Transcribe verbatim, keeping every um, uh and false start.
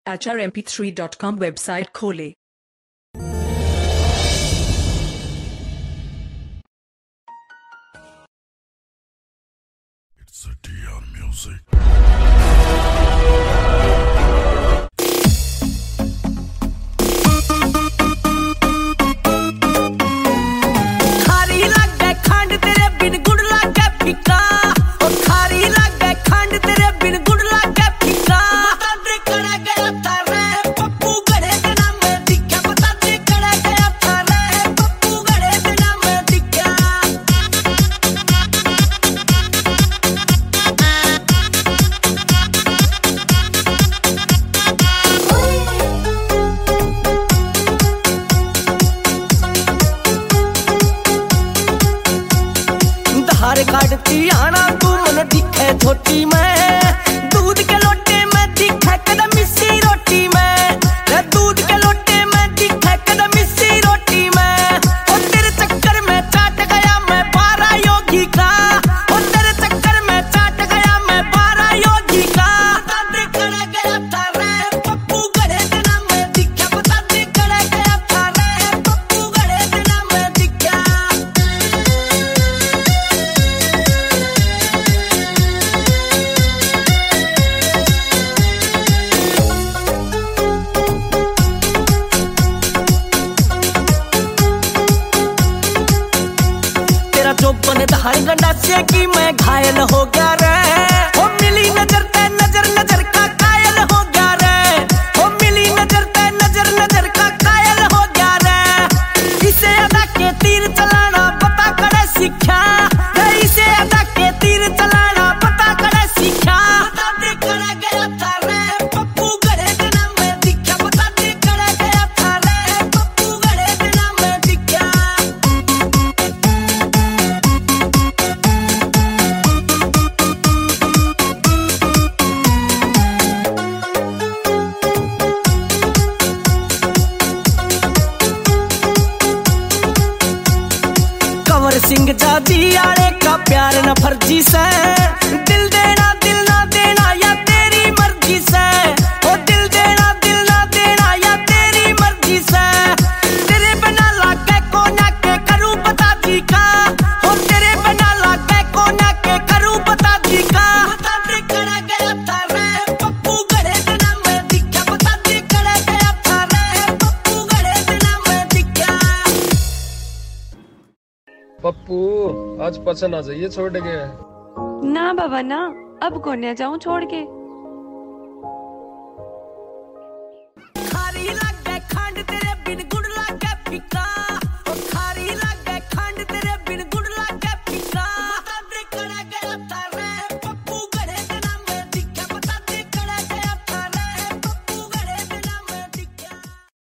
H R M P three dot com website खोलें। It's a D R Music. खारी लागे खंड तेरे बिन गुड़ लागे फीका, ओ खारी लागे खंड तेरे बिन गुड़ लागे फीका। बता दे कड़ा गया था रे पप्पू गड़े के नाम में दिखा, बता दे कड़ा गया था रे पप्पू गड़े के नाम में दिखा। धार काटती आना तू मन दिखे छोटी में, दूध के लोटे में दिखे कदम मिस्सी रोटी में, रे दूध के लोटे में दिखे कदम मिस्सी रोटी में। ओ तेरे चक्कर में चाट गया मैं बारह योगी का, ओ तेरे चक्कर में चाट गया मैं बारह योगी का। बता दे कड़ा गया था रे पप्पू गड़े के नाम में दिखा, बता दे कड़ा गया था रे पप्पू गड़े के नाम में दिखा। तेरा जो बने धार गंडा से कि मैं घायल हो गया रे, ओ मिली नजर ते नजर नजर का कायल हो गया रे, ओ मिली नजर ते नजर नजर का कायल हो गया रे। इसे अदा के तीर चलाना पता करे सीखा, रे इसे अदा के तीर चलाना पता करे सीखा। बता दे कड़ा गया था रे पप्पू गड़े के नाम में दिखा, बता दे कड़ा गया था रे पप्पू गड़े के नाम में दिखा। कंवर सिंह जादी आले का प्यार न फर्जी से, दिल देना दिल ना देना या तेरी मर्जी से, ओ दिल देना दिल ना देना या तेरी मर्जी से। तेरे बिना लागे कोना के करूं बता जी का, ओ तेरे बिना लागे कोना के करूं बता जी का। बता दे कड़ा गया था रे पप्पू गड़े के नाम में दिखा, बता दे कड़ा गया था रे पप्पू गड़े के नाम में दिखा। पप्पू आज पसंद आ जाइए छोड़ के। ना बाबा ना, अब कोन्या जाऊं छोड़ के। खारी लागे खंड तेरे बिन गुड़ लागे फीका।